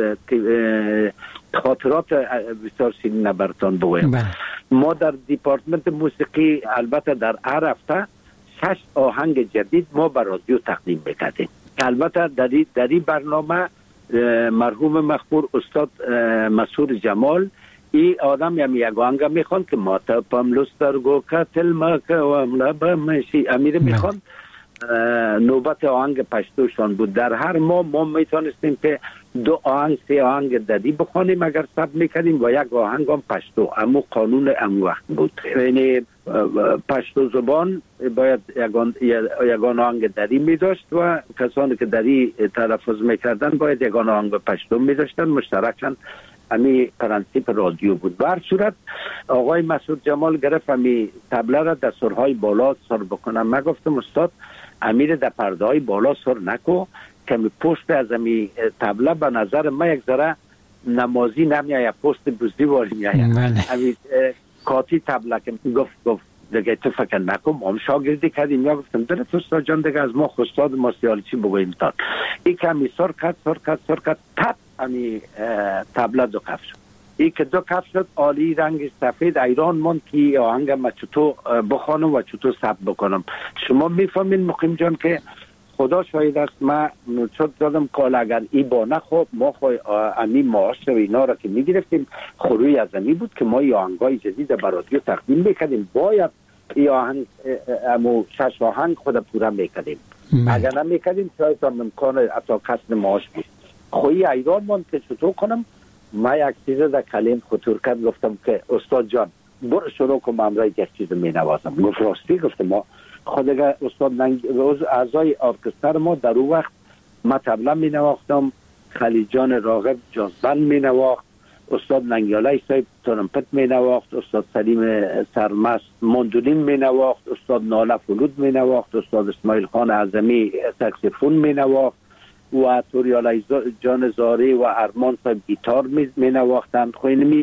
C: خاطرات بسیار سینه براتان بگویم. ما در دیپارتمنت موسیقی البته در هر هفته شش آهنگ جدید ما به رادیو تقدیم میکردیم. البته در این برنامه مرحوم مخبور استاد مسعود جمال این آدم هم یک آهنگ میخوان که ما تا پم لسترگو کتل مکه و املبه مشی امیر میخوان. نوبت آهنگ پشتوشان بود. در هر ماه ما میتونستیم که دو آهنگ سه آهنگ ددی بخونیم اگر ثبت میکردیم و یک آهنگ هم پشتو، اما قانون ام وقت بود، یعنی پشتو زبان باید یگان یگان آهنگ دری میداشت و کسانی که دری تلفظ میکردن باید یگان آهنگ پشتو میداشتن. مشترکاً امی پرنسیپ رادیو بود. به هر صورت آقای مسعود جمال گرفت امی طبله را در سرهای بالا سر بکنم. من گفتم استاد امیر در پرده های بالا سر نکو که می پشت از امی طبله به نظر من یک ذره نمازی نمیاید، پشت بزدی واری میاید. امی کاتی طبله که گفت گفت دیگه تو فکر نکن، ما هم شاگردی کردیم. یا گفتم درست استاد جان دیگه از ما خستاد ما سیالی چی بگویم تان ای که امی سر کد سر کد سر کد تب امی طبله دو کف شد. ای که دو کف شد عالی رنگ سفید ایران من که آهنگ ما چطور بخوانم و چطور ثبت بکنم. شما میفهمین مقیم جان که خدا شاید است ما نوچت دادم کال اگر ای با نخواب ما خواهی امی معاش و اینا را که میگرفتیم خروی از امی بود که ما ای آهنگای جدید برادیو تقدیم میکردیم. باید ای آهنگ امو شش آهنگ خود پورا میکردیم. اگر نمیکردیم شاید هم امکان اتا کسن معاش بود. خویی ایران من که چطور کنم ما یک چیز در کلیم خطور کرد. گفتم که استاد جان برو شروع کنم امرای یک چیز می نوازم. گفت راستی؟ گفتم ما خود استاد ننگ... اعضای ارکستر ما در اون وقت ما طبله می نواختم، خلیجان راغب جازبند می نواخت، استاد ننگیالای صاحب ترمپت می نواخت، استاد سلیم سرمست ماندولین می نواخت، استاد ناله فلود می نواخت، استاد اسماعیل خان اعظمی ساکسیفون می نواخت و توریالای جان زاری و ارمان صاحب گیتار می نواختند. خوینمی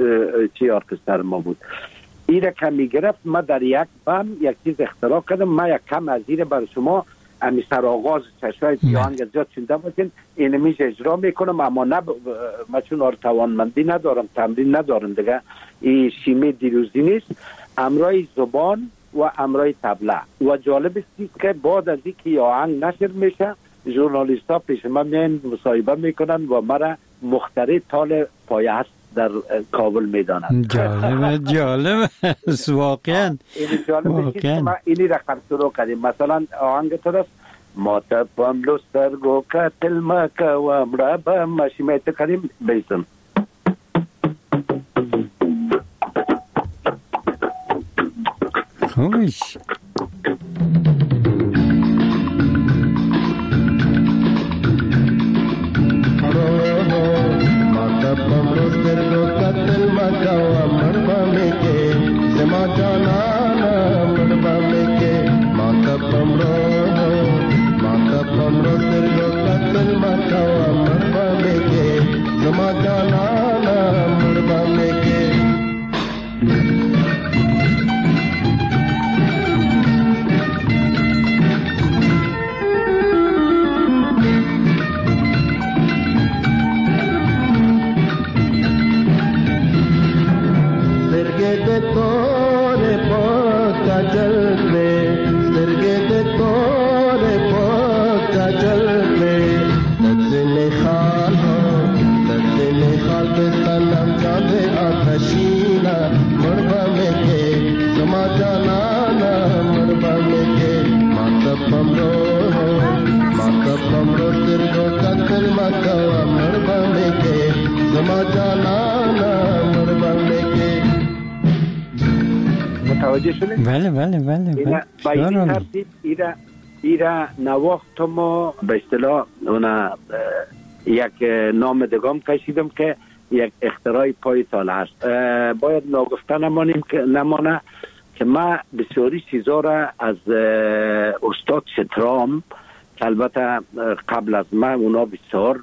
C: چی ارکستر ما بود. این را که می گرفت ما در یک بم یک چیز اختراع کردم. ما یک کم از این بر شما امی سر آغاز چشای آهنگ زیاد چونده بودین اینمیش اجرا میکنم، اما نه ما چون آر توانمندی ندارم، تمرین ندارم دیگه، این شیمی دیروزی نیست. امرای زبان و امرای طبله. و جالب است که بعد از اینکه آهنگ نشر میشه ژورنالیست ها پیش من میان مصاحبه میکنن و مرا مخترع تال پایه هست در کابل میدانند.
B: جالب جالب واقعا.
C: این جالب است که ما اینی رقم شروع کردیم. مثلا آهنگ تو است ما تپم لسترگو کتل مکه و امرابه ماشی میت کردیم بیزم
B: خوش
C: متوجه شدید؟
B: بله بله بله
C: اینا با این ترتیب ایرا ایرا نواخت ما به اصطلاح اون یک نام دگام کشیدم که یک اختراع پای سال هست. باید ناگفته نمانیم که نمانه که ما بسیاری چیزا را از استاد سترام که البته قبل از ما اونا بسیار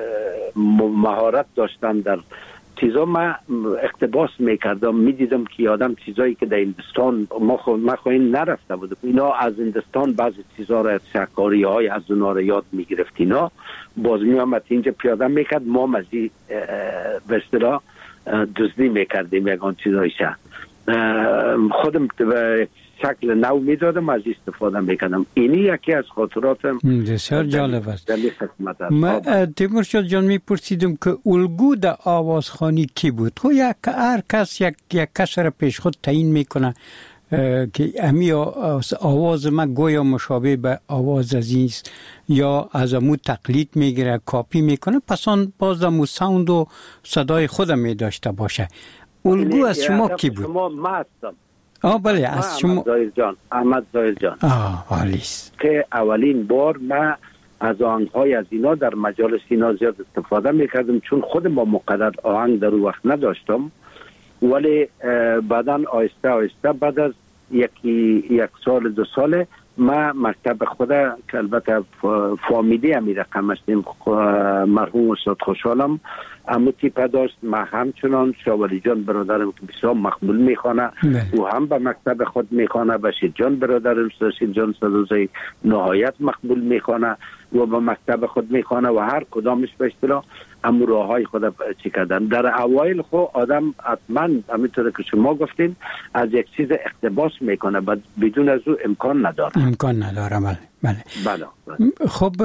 C: مهارت داشتن در چیزا، ما اقتباس میکردم، میدیدم که آدم چیزایی که در هندوستان ما خو ما خواهیم نرفته بودم، اینا از هندوستان بعضی چیزا را شکاری های از اونا را یاد میگرفت، اینا باز میامد اینجا پیاده میکرد، ما مزی به اصطلاح دزدی میکردیم یکان چیزایشه، خودم به شکل نو میدادم از استفاده میکردم. اینی یکی از خاطراتم
B: بسیار جالب است. من تیمور شاه جان میپرسیدم که الگو در آوازخوانی کی بود؟ خب یک هر کس یک یک کس را پیش خود تعیین میکنه که امی آواز ما گویا مشابه به آواز عزیز یا از امو تقلید میگیره، کاپی میکنه، پس آن باز امو ساوند و صدای خودم میداشته باشه. الگو از شما کی بود؟
C: شما ما هستم.
B: آه بله از شما.
C: احمد ظاهر جان. احمد ظاهر جان.
B: آه عالیست.
C: که اولین بار ما از آهنگ‌های از اینا در مجالس اینا زیاد استفاده میکردم، چون خود ما مقدر آهنگ در اون وقت نداشتم، ولی بعداً آهسته آهسته بعد از یکی یک سال دو سال ما مکتب خدا که البته فامیلی همی رقم هستیم، مرحوم استاد خوشحالم امو تیپه داشت، ما همچنان شاولی جان برادرم که بسیار مقبول میخوانه او هم به مکتب خود میخوانه، بشیر جان برادرم بشیر جان صدوزی نهایت مقبول میخوانه و به مکتب خود میخوانه و هر کدامش به اصطلاح امو راه های خود چی کردن. در اوایل خو آدم حتما همینطور که شما گفتین از یک چیز اقتباس میکنه بدون از او امکان نداره.
B: امکان نداره بله بله.
C: بله, بله.
B: خب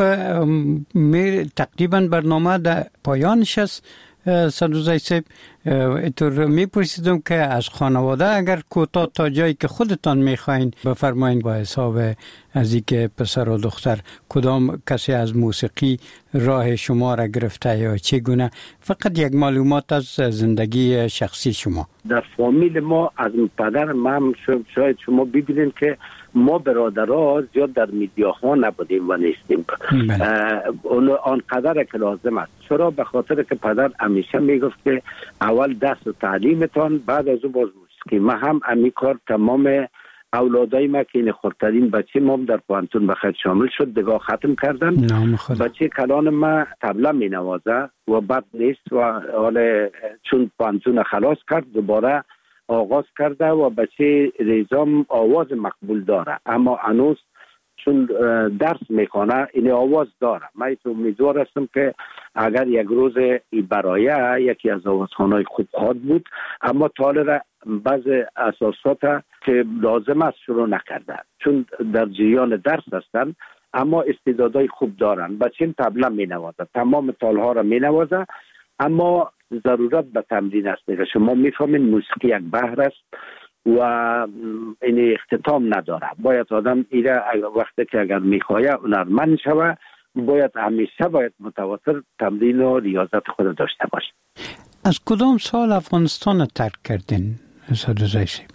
B: می تقریبا برنامه در پایانش است. صدوزی صاحب اینطور میپرسیدم که از خانواده اگر کوتاه تا جایی که خودتان میخواین بفرمایین با حساب از اینکه پسر و دختر کدام کسی از موسیقی راه شما را گرفته یا چگونه، فقط یک معلومات از زندگی شخصی شما.
C: در فامیل ما از پدر من شاید شما ببینید که ما برادرها زیاد در میدیاها نبودیم و نیستیم. اون آنقدر که لازم است. چرا؟ به خاطر که پدر همیشه میگفت که اول دست و تعلیمتان بعد از او باز موسیقی. ما هم امی کار تمام اولادای ما که این خردترین بچه ما در پانتون بخیر شامل شد دگاه ختم کردن. بچه کلان ما طبله می نوازه و بد نیست و حال چون پانتون خلاص کرد دوباره آغاز کرده و بچه ریزام آواز مقبول داره، اما هنوز چون درس میکنه این آواز داره. من امیدوار هستم که اگر یک روز برای یکی از آوازخوانای خوب خواهد بود، اما طالب بعض اساسات که لازم است شروع نکرده چون در جریان درس هستن، اما استعدادای خوب دارن. بچه طبله می نوازه، تمام تالها را می نوازه، اما ضرورت به تمرین است. دیگه شما میفهمین موسیقی یک بحر است و این اختتام نداره. باید آدم ایره وقتی که اگر میخواه هنرمند شوه باید همیشه باید متواتر تمرین و ریاضت خود داشته باشه.
B: از کدام سال افغانستان ترک کردین صدوزی صاحب؟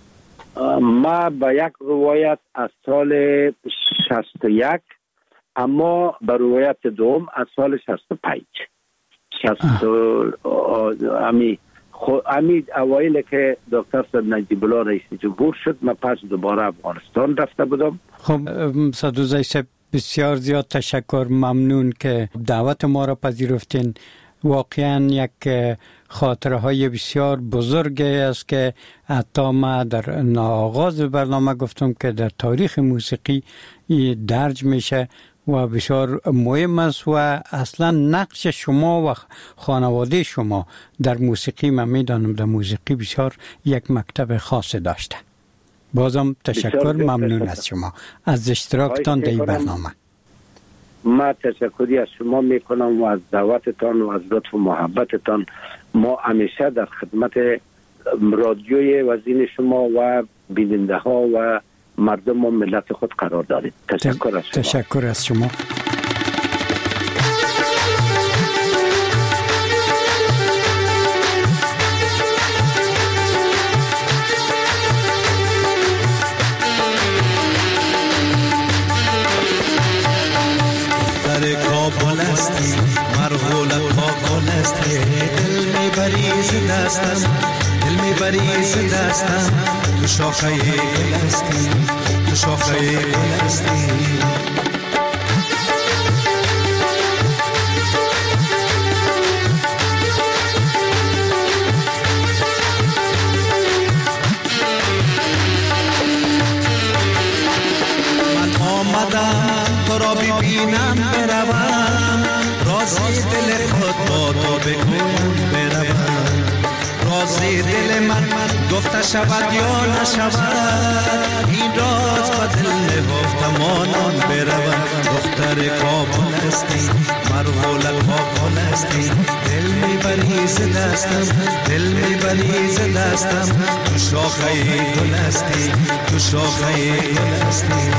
C: ما با یک روایت از سال شصت و یک، اما با روایت دوم از سال شصت و پنج. شصت امی خو امی اوایل که دکتر صاحب نجیب الله رئیس جمهور شد من پس دوباره افغانستان رفته بودم.
B: خب صدوزی صاحب بسیار زیاد تشکر، ممنون که دعوت ما را پذیرفتین. واقعا یک خاطره های بسیار بزرگی است که حتی ما در آغاز برنامه گفتم که در تاریخ موسیقی درج میشه و بسیار مهم است و اصلا نقش شما و خانواده شما در موسیقی من میدانم در موسیقی بسیار یک مکتب خاص داشته. بازم تشکر، ممنون از شما از اشتراکتان در این برنامه.
C: ما تشکری از شما میکنم و از دعوتتان و از لطف و محبتتان. ما همیشه در خدمت رادیوی وزین شما و بیننده ها و مردم و ملت خود قرار دارید. تشکر از شما.
B: تشکر از شما.
D: کاکل استی مرغولت کاکل استی دل میبری ز دستم دل میبری ز دستم تو شاخه گل استی تو شاخه گل استی تو را ببینم بروم رازی دل خود با تو بگویم بروم رازی دل من گفته شود یا نشود این راز با دل نهفته مانم بروم دختر کابل استی مرغولت کابل استی دل میبری ز دستم دل میبری ز دستم تو شاخه گل استی تو شاخه گل استی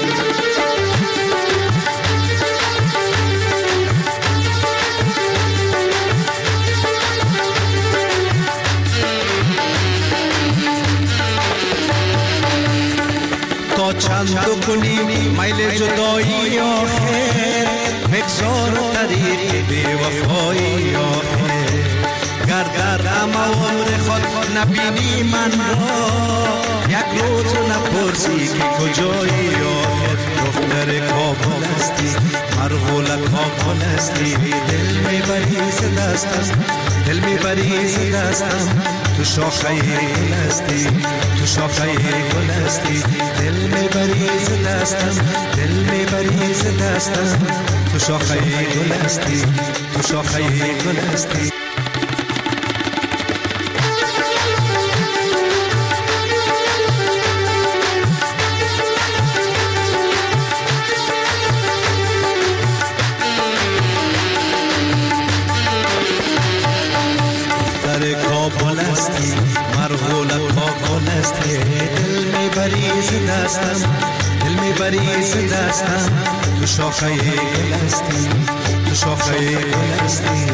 D: تا چند کنی میل جدایی آخر بگذار طریق بی وفایی آخر گر در عمر خود نبینی من را یک روز نپرسی که کجایی آخر دختر کابل استی مرغولت کابل استی دل میبری ز دستم دل میبری ز دستم تو شاخه گل استی تو شاخه گل استی دل میبری ز دستم دل میبری ز دستم تو شاخه گل استی تو شاخه گل استی کابل استی مرغولت کابل استی دل میبری ز دستم دل میبری ز دستم تو شاخه گل استی تو شاخه گل استی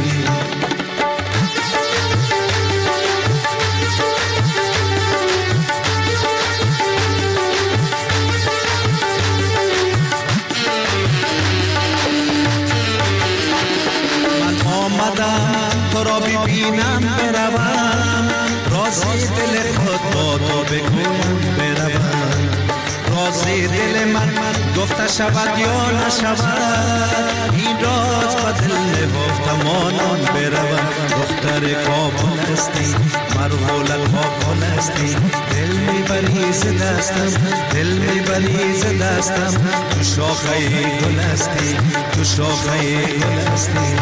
D: تو را ببینم بروم رازی دل خود با تو بگویم بروم رازی دل من گفته شود یا نشود این راز با دل نهفته مانم بروم دختر کابل استی مرغولت کابل استی دل میبری ز دستم دل میبری ز دستم تو شاخه گل استی تو شاخه گل استی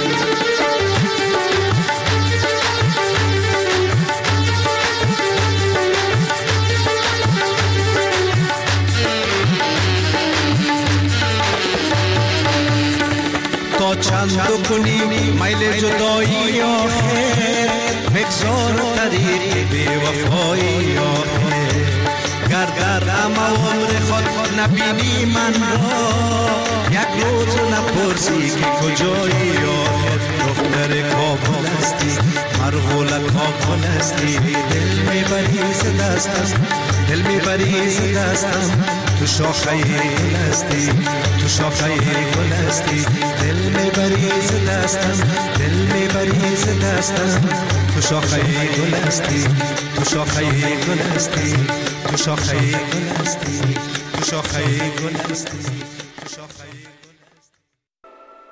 D: تا چند کنی میل جدایی آخر بگذار طریق بی وفایی آخر گر در عمر خود نبینی من را یک روز نپرسی که کجایی آخر دختر کابل استی مرغولت کابل استی دل میبری ز دستم دل میبری ز دستم تو شاخه گل استی تو شاخه گل استی دل میبری ز دستم دل میبری ز دستم تو شاخه گل استی تو شاخه گل استی تو شاخه گل استی تو شاخه گل استی